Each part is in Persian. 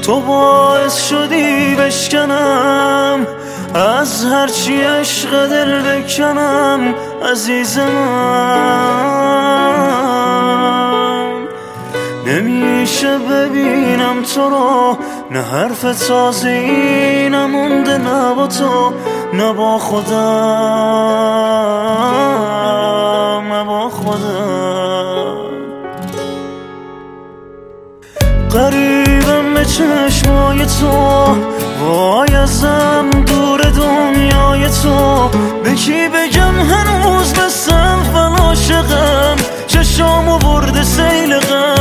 تو باعث شدی بشکنم از هرچی عشق دل بکنم عزیز من. نمیشه ببینم تو رو، نه حرف تازه‌ای نمونده، نه با تو نه با خودم، نه با خودم. قریبم به چشمای تو، وای ازم دور دنیای تو. به کی بگم هنوز بسم و عاشقم، چشامو برده سیل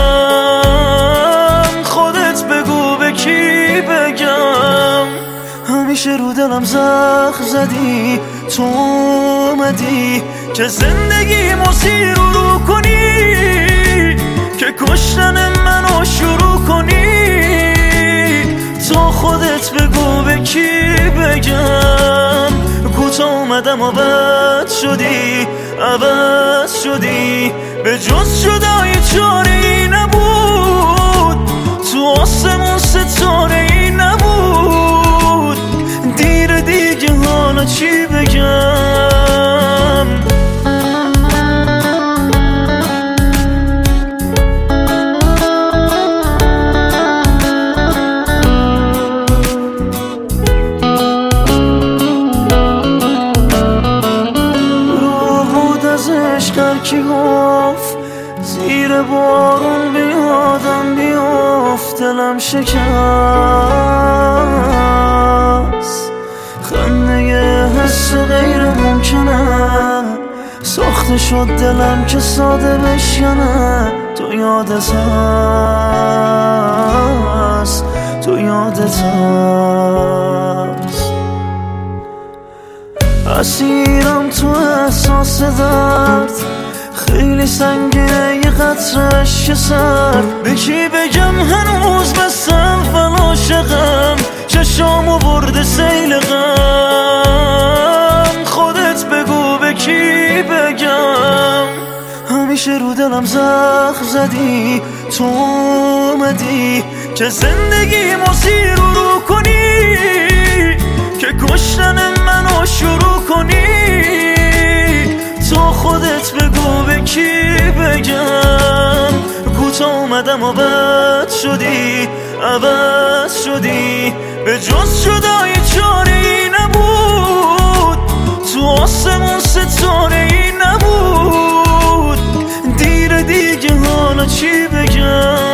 غم. خودت بگو به کی بگم. همیشه رو دلم زخم زدی، تو اومدی که زندگیمو زیر رو کنی، که کشتن منو شروع کنی. تو خودت بگو به کی بگم. کوتا اومدم و بد شدی، عوض شدی، به جز جدایی چاره ای نبود. تو آسمون ستاره ای نبود. دیر دیگه حالا چی بگم. کی گفت زیر بارون بیادم بیافت، دلم شکست. خنده حس غیر ممکنه، ساخته شد دلم که ساده بشکنه. تو یادت هست، تو یادت هست. اسیرم تو احساس درد، خیلی سنگینه یه قطره‌اش سر. به کی بگم هنوز بسم و عاشقم، چشامو برده سیل غم. خودت بگو به کی بگم. همیشه رو دلم زخم زدی، تو اومدی که زندگیمو زیر رو کنی، که کشتن منو شروع کنی. تو خودت بگو به کی بگم. کوتا اومدم و بد شدی، عوض شدی، به جز جدایی چاره ای نبود. تو آسمون ستاره ای نبود. دیر دیگه حالا چی بگم.